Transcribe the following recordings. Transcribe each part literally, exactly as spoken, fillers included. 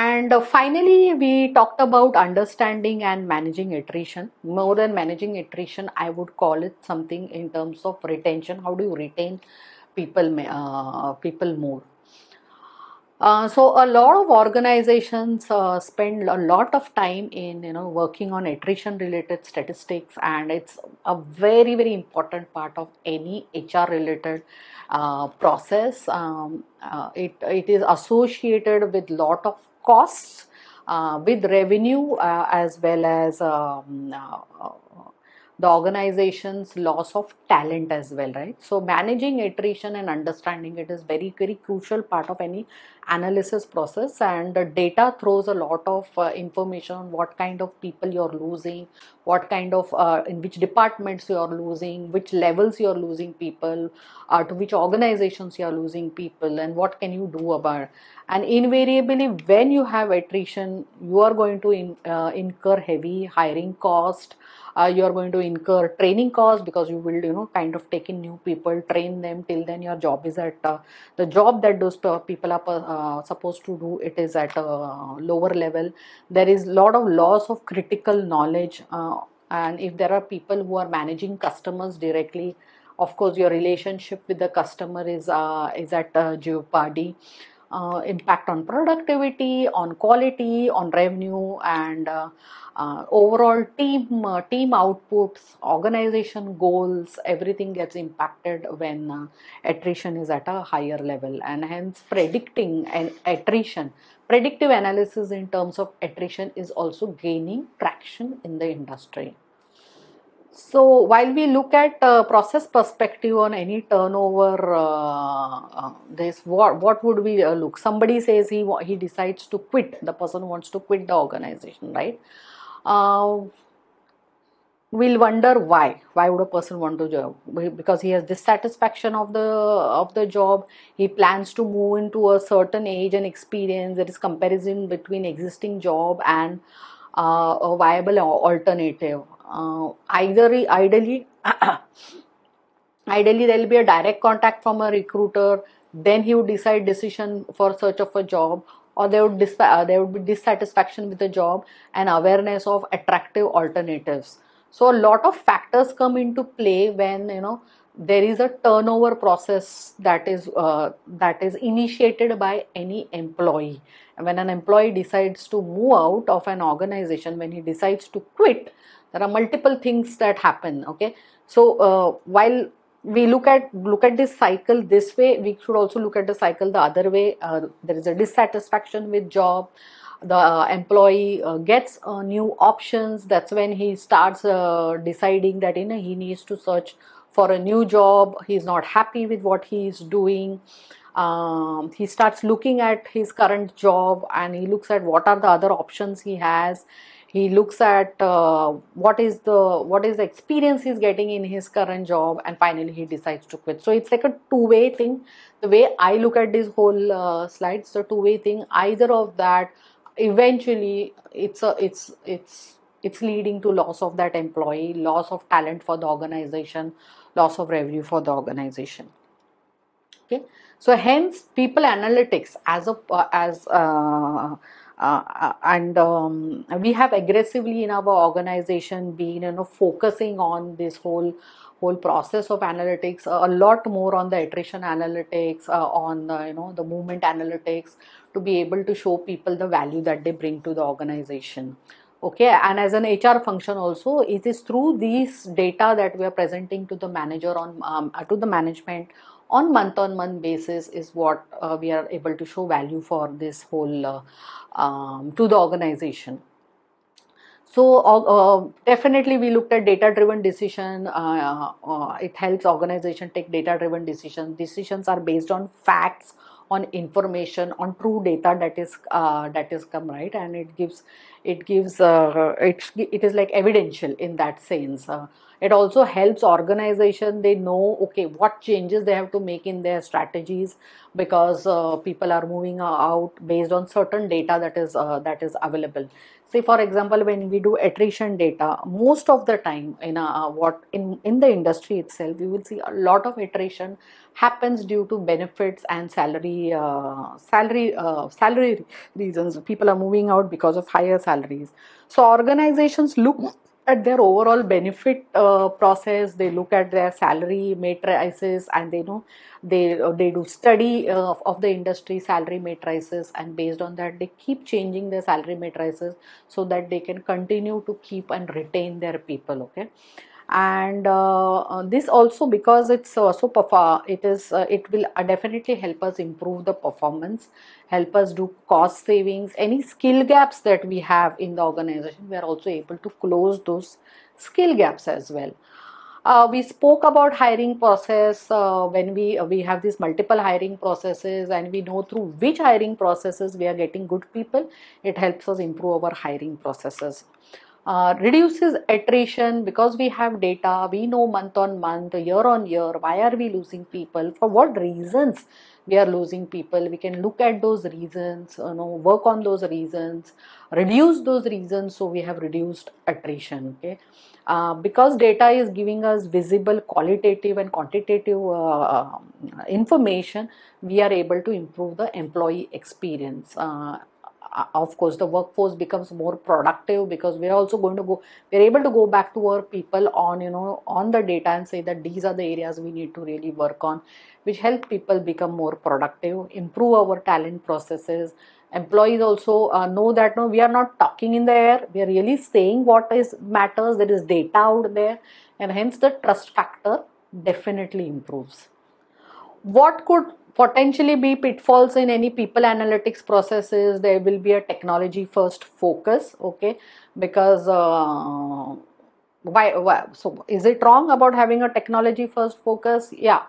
And uh, finally, we talked about understanding and managing attrition. More than managing attrition, I would call it something in terms of retention. How do you retain people, uh, people more? Uh, so a lot of organizations uh, spend a lot of time in you know working on attrition related statistics, and it's a very very important part of any H R related uh, process. Um, uh, it it is associated with lot of costs, uh, with revenue, uh, as well as um, uh, uh, the organization's loss of talent as well, right? So managing attrition and understanding it is very very crucial part of any analysis process, and the data throws a lot of uh, information on what kind of people you're losing, what kind of uh, in which departments you're losing, which levels you're losing people, uh, to which organizations you're losing people, and what can you do about it. And invariably when you have attrition, you are going to in, uh, incur heavy hiring cost. Uh, you are going to incur training costs, because you will you know kind of take in new people, train them. Till then your job is at uh, the job that those people are uh, supposed to do, it is at a lower level. There is a lot of loss of critical knowledge, uh, and if there are people who are managing customers directly, of course your relationship with the customer is uh, is at uh, jeopardy. Uh, impact on productivity, on quality, on revenue, and uh, uh, overall team uh, team outputs, organization goals, everything gets impacted when uh, attrition is at a higher level. And hence predicting an attrition, predictive analysis in terms of attrition is also gaining traction in the industry. So while we look at uh, process perspective on any turnover, uh, uh, this what what would we uh, look? Somebody says he he decides to quit. The person wants to quit the organization, right? Uh, we'll wonder why. Why would a person want to job? Because he has dissatisfaction of the of the job. He plans to move into a certain age and experience. There is comparison between existing job and uh, a viable alternative. Uh, either ideally ideally there will be a direct contact from a recruiter, then he would decide decision for search of a job, or there would dis uh, there would be dissatisfaction with the job and awareness of attractive alternatives. So a lot of factors come into play when you know there is a turnover process that is uh, that is initiated by any employee. And when an employee decides to move out of an organization, when he decides to quit, there are multiple things that happen. Okay, so uh, while we look at look at this cycle this way, we should also look at the cycle the other way. Uh, there is a dissatisfaction with job. The uh, employee uh, gets uh, new options. That's when he starts uh, deciding that you know he needs to search for a new job. He's not happy with what he is doing. Um, he starts looking at his current job, and he looks at what are the other options he has. He looks at uh, what is the what is the experience he's getting in his current job, and finally he decides to quit. So it's like a two-way thing. The way I look at this whole uh, slide, it's a two-way thing. Either of that, eventually, it's a it's it's it's leading to loss of that employee, loss of talent for the organization, loss of revenue for the organization. Okay, so hence people analytics as a uh, as uh, uh, and um, we have aggressively in our organization been you know focusing on this whole whole process of analytics, uh, a lot more on the attrition analytics, uh, on uh, you know the movement analytics, to be able to show people the value that they bring to the organization. Okay, and as an H R function also, it is through these data that we are presenting to the manager on um, to the management on month on month basis is what uh, we are able to show value for this whole uh, um, to the organization. So uh, definitely we looked at data driven decision. Uh, uh, it helps organization take data driven decisions. Decisions are based on facts, on information, on true data that is uh, that is come, right, and it gives it gives uh, it, it is like evidential in that sense. Uh, it also helps organization, they know okay what changes they have to make in their strategies, because uh, people are moving out based on certain data that is uh, that is available. Say for example, when we do attrition data, most of the time in a, what in in the industry itself, you will see a lot of attrition happens due to benefits and salary uh, salary uh, salary reasons. People are moving out because of higher salaries. So organizations look at their overall benefit uh, process, they look at their salary matrices, and they know they uh, they do study uh, of the industry salary matrices, and based on that they keep changing their salary matrices so that they can continue to keep and retain their people. Okay. And uh, uh, this also, because it's also perform it is uh, it will uh, definitely help us improve the performance, help us do cost savings, any skill gaps that we have in the organization, we are also able to close those skill gaps as well. Uh, we spoke about hiring process. Uh, when we uh, we have these multiple hiring processes, and we know through which hiring processes we are getting good people, it helps us improve our hiring processes. Uh, reduces attrition, because we have data, we know month on month, year on year, why are we losing people, for what reasons we are losing people. We can look at those reasons, you know, work on those reasons, reduce those reasons, so we have reduced attrition. Okay. Uh, because data is giving us visible qualitative and quantitative uh, information, we are able to improve the employee experience. Uh, of course the workforce becomes more productive, because we're also going to go we're able to go back to our people on, you know, on the data, and say that these are the areas we need to really work on, which help people become more productive, improve our talent processes. Employees also uh, know that no, we are not talking in the air, we are really saying what is matters, there is data out there, and hence the trust factor definitely improves. What could potentially be pitfalls in any people analytics processes? There will be a technology first focus. Okay. Because uh, why, why so is it wrong about having a technology first focus? Yeah.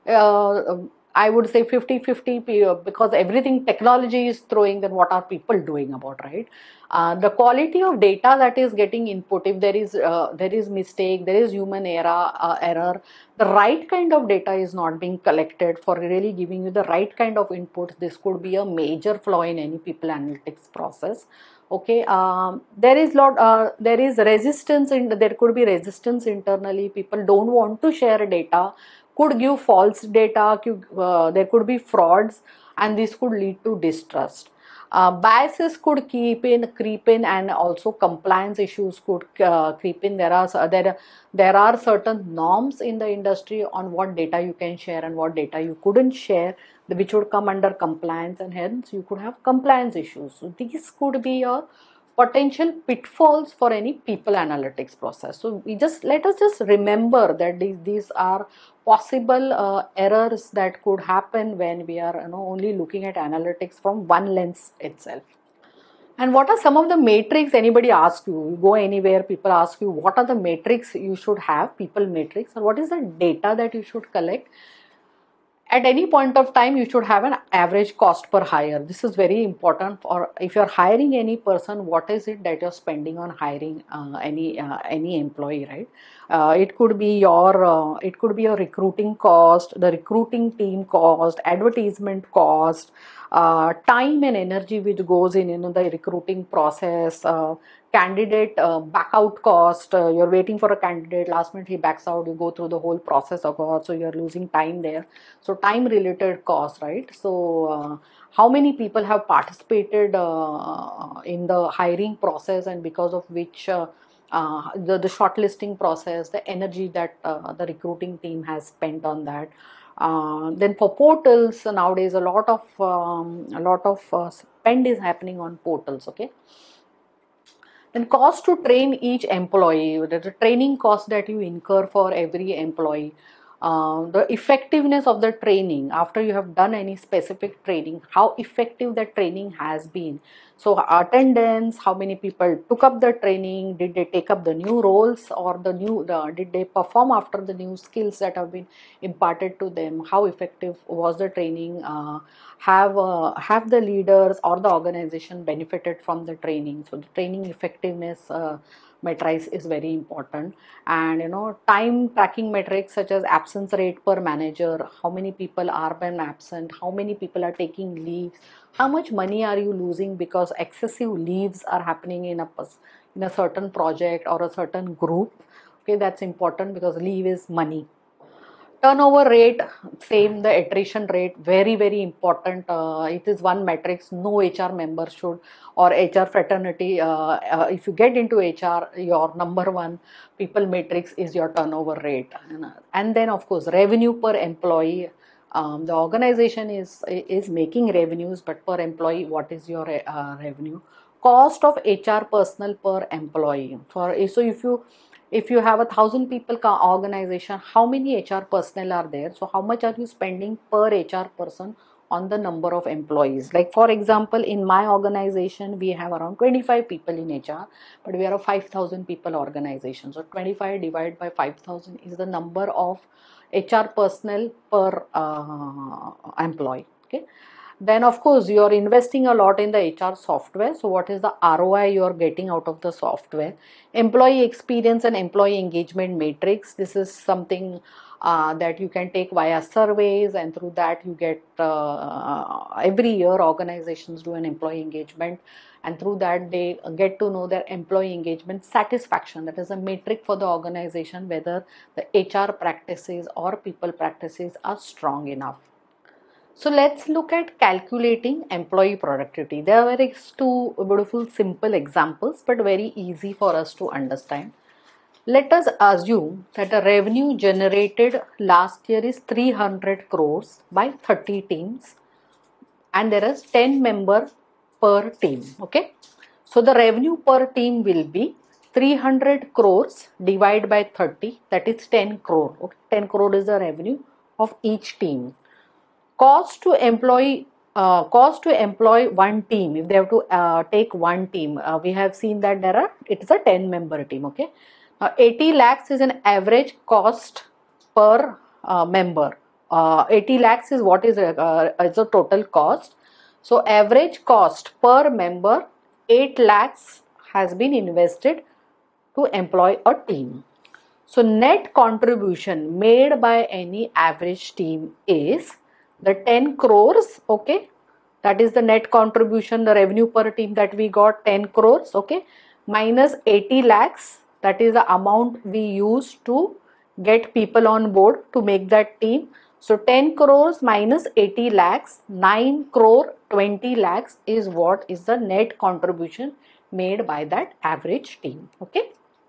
uh, I would say fifty fifty, because everything technology is throwing, then what are people doing about, right? Uh, the quality of data that is getting input, if there is uh, there is mistake, there is human error, uh, error, the right kind of data is not being collected for really giving you the right kind of inputs, this could be a major flaw in any people analytics process. Okay. Um, there is lot uh, there is resistance, and there could be resistance internally, people don't want to share data, could give false data, could, uh, there could be frauds, and this could lead to distrust. Uh, biases could keep in creep in, and also compliance issues could uh, creep in. There are there there are certain norms in the industry on what data you can share and what data you couldn't share, which would come under compliance, and hence you could have compliance issues. So these could be a potential pitfalls for any people analytics process. So we just let us just remember that these these are possible uh, errors that could happen when we are, you know, only looking at analytics from one lens itself. And what are some of the metrics? Anybody asks you, you go anywhere, people ask you what are the metrics you should have, people metrics, or what is the data that you should collect. At any point of time, you should have an average cost per hire. This is very important for if you're hiring any person, what is it that you're spending on hiring uh, any uh, any employee, right? Uh, it could be your uh, it could be your recruiting cost, the recruiting team cost, advertisement cost, uh, time and energy which goes in, you know, the recruiting process, uh, candidate uh, back out cost. Uh, you're waiting for a candidate, last minute he backs out, you go through the whole process of course, so you're losing time there. So time related cost, right? So uh, how many people have participated uh, in the hiring process, and because of which uh, uh, the, the shortlisting process, the energy that uh, the recruiting team has spent on that. Uh, then for portals, nowadays a lot of um, a lot of uh, spend is happening on portals. Okay. Then cost to train each employee, the training cost that you incur for every employee. uh, the effectiveness of the training after you have done any specific training, how effective that training has been. So attendance, how many people took up the training, did they take up the new roles, or the new the, did they perform after the new skills that have been imparted to them, how effective was the training, uh, have uh, have the leaders or the organization benefited from the training. So the training effectiveness uh, matrix is very important. And you know, time tracking metrics such as absence rate per manager, how many people are been absent, how many people are taking leaves, how much money are you losing because excessive leaves are happening in a in a certain project or a certain group. Okay, that's important because leave is money. Turnover rate, same, the attrition rate, very very important. Uh, it is one matrix no H R member should, or H R fraternity, uh, uh, if you get into H R, your number one people matrix is your turnover rate. And then of course revenue per employee. Um, the organization is is making revenues, but per employee what is your uh, revenue? Cost of H R personnel per employee. For so if you if you have a thousand people organization, how many H R personnel are there? So how much are you spending per H R person on the number of employees? Like for example, in my organization, we have around twenty-five people in H R, but we are a five thousand people organization. So twenty-five divided by five thousand is the number of H R personnel per uh, employee. Okay. Then of course you are investing a lot in the H R software. So what is the R O I you are getting out of the software? Employee experience and employee engagement matrix. This is something uh, that you can take via surveys, and through that you get uh, every year organizations do an employee engagement, and through that they get to know their employee engagement satisfaction. That is a metric for the organization whether the H R practices or people practices are strong enough. So let's look at calculating employee productivity. There are very two beautiful simple examples, but very easy for us to understand. Let us assume that the revenue generated last year is three hundred crores by thirty teams, and there is ten members per team. Okay, so the revenue per team will be three hundred crores divided by thirty, that is ten crore. Okay, ten crore is the revenue of each team. Cost to employee, uh, cost to employ one team, if they have to uh, take one team, uh, we have seen that there are, it is a ten member team. Okay, now eighty lakhs is an average cost per uh, member. Uh, eighty lakhs is what is, uh, is the total cost. So average cost per member, eight lakhs has been invested to employ a team. So net contribution made by any average team is the ten crores, okay, that is the net contribution, the revenue per team that we got, ten crores, okay, minus eighty lakhs, that is the amount we used to get people on board to make that team. So ten crores minus eighty lakhs, nine crore twenty lakhs is what is the net contribution made by that average team. Okay,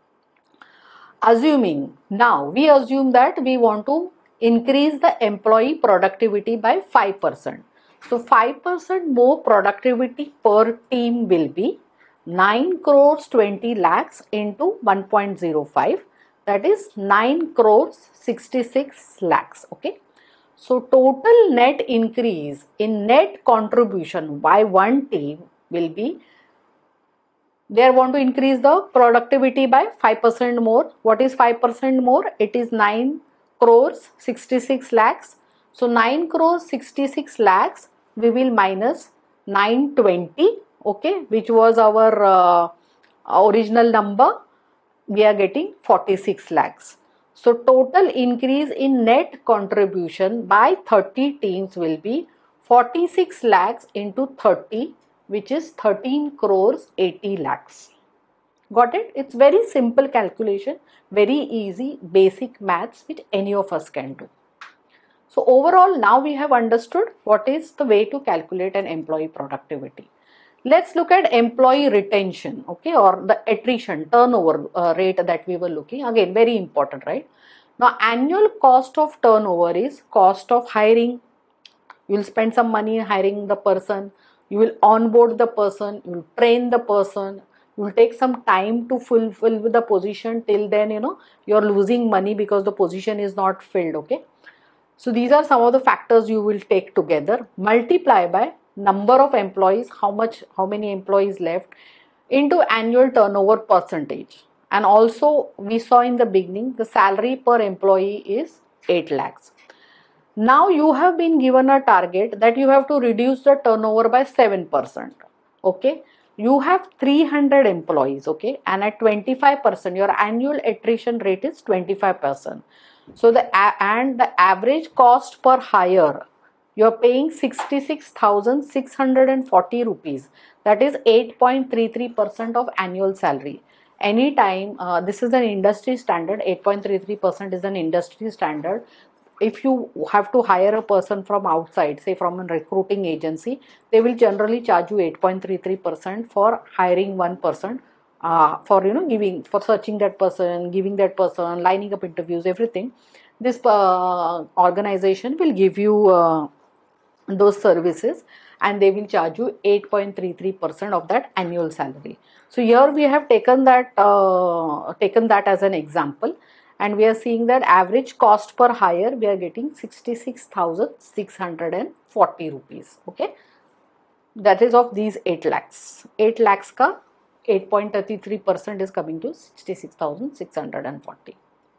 assuming, now we assume that we want to increase the employee productivity by five percent. So five percent more productivity per team will be nine crores twenty lakhs into one point zero five, that is nine crores sixty-six lakhs. Okay, so total net increase in net contribution by one team will be, they want to increase the productivity by five percent more. What is five percent more? It is nine crores sixty-six lakhs. So nine crores sixty-six lakhs we will minus nine twenty, okay, which was our uh, original number. We are getting forty-six lakhs. So total increase in net contribution by thirty teams will be forty-six lakhs into thirty, which is thirteen crores eighty lakhs. Got it? It's very simple calculation, very easy basic maths which any of us can do. So overall, now we have understood what is the way to calculate an employee productivity. Let's look at employee retention, okay, or the attrition, turnover uh, rate that we were looking. Again, very important, right? Now, annual cost of turnover is cost of hiring. You will spend some money hiring the person. You will onboard the person. You will train the person. You will take some time to fulfill with the position. Till then, you know, you're losing money because the position is not filled. Okay. So these are some of the factors you will take together. Multiply by number of employees, how much, how many employees left, into annual turnover percentage. And also we saw in the beginning, the salary per employee is eight lakhs. Now you have been given a target that you have to reduce the turnover by seven percent. Okay. You have three hundred employees. Okay. And at twenty-five percent, your annual attrition rate is twenty-five percent. So the and the average cost per hire, you are paying sixty-six thousand six hundred forty rupees. That is eight point three three percent of annual salary. Anytime, uh, this is an industry standard, eight point three three percent is an industry standard. If you have to hire a person from outside, say from a recruiting agency, they will generally charge you eight point three three percent for hiring one person. Uh, for you know giving for searching that person, giving that person, lining up interviews, everything. This uh, organization will give you uh, those services, and they will charge you eight point three three percent of that annual salary. So here we have taken that uh, taken that as an example, and we are seeing that average cost per hire we are getting sixty-six thousand six hundred forty rupees. Okay, that is of these eight lakhs. eight lakhs ka eight point three three percent is coming to sixty-six thousand six hundred forty.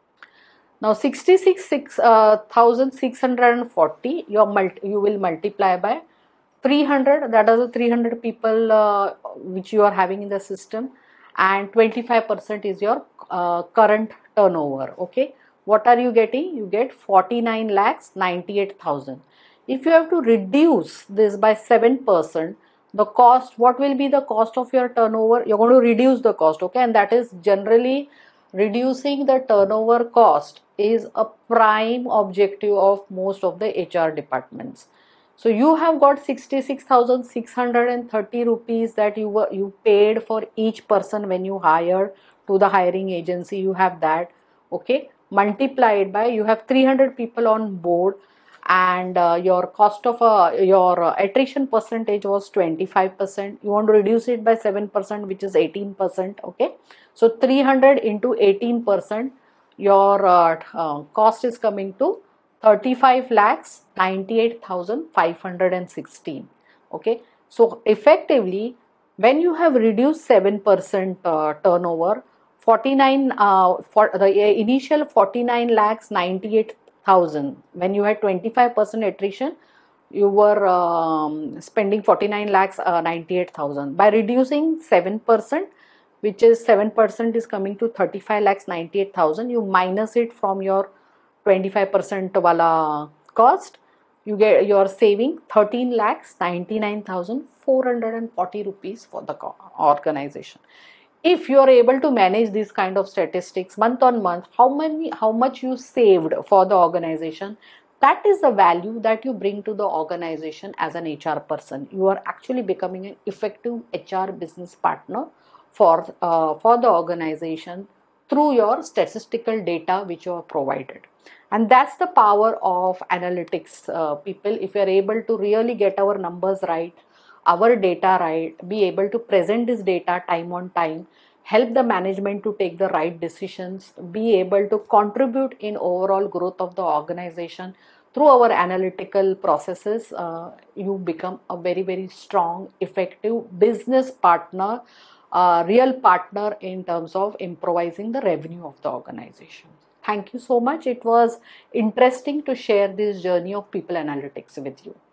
Now sixty-six thousand six hundred forty, you, multi, you will multiply by three hundred, that is the three hundred people uh, which you are having in the system, and twenty-five percent is your uh, current turnover. Okay, what are you getting? You get forty-nine lakhs ninety-eight thousand. If you have to reduce this by seven percent, the cost, what will be the cost of your turnover? You're going to reduce the cost. Okay, and that is generally reducing the turnover cost is a prime objective of most of the H R departments. So you have got sixty-six thousand six hundred thirty rupees that you were you paid for each person when you hired to the hiring agency. You have that. Okay, multiplied by, you have three hundred people on board, and uh, your cost of uh, your uh, attrition percentage was twenty-five percent. You want to reduce it by seven percent, which is eighteen percent. Okay, so three hundred into eighteen percent, your uh, uh, cost is coming to thirty-five lakhs ninety-eight thousand five hundred sixteen. Okay, so effectively, when you have reduced seven percent uh, turnover, forty-nine uh, for the initial forty-nine lakhs ninety-eight thousand, when you had twenty-five percent attrition, you were um, spending forty-nine lakhs ninety-eight thousand. By reducing seven percent, which is seven percent is coming to thirty-five lakhs ninety-eight thousand, you minus it from your twenty-five percent wala cost, you get, you are saving thirteen lakhs ninety-nine thousand four hundred forty rupees for the organization. If you are able to manage these kind of statistics month on month, how many, how much you saved for the organization, that is the value that you bring to the organization as an H R person. You are actually becoming an effective H R business partner for, uh, for the organization through your statistical data which you are provided. And that's the power of analytics, uh, people. If you are able to really get our numbers right, our data right, be able to present this data time on time, help the management to take the right decisions, be able to contribute in overall growth of the organization through our analytical processes, uh, you become a very, very strong, effective business partner, uh, real partner in terms of improvising the revenue of the organization. Thank you so much. It was interesting to share this journey of people analytics with you.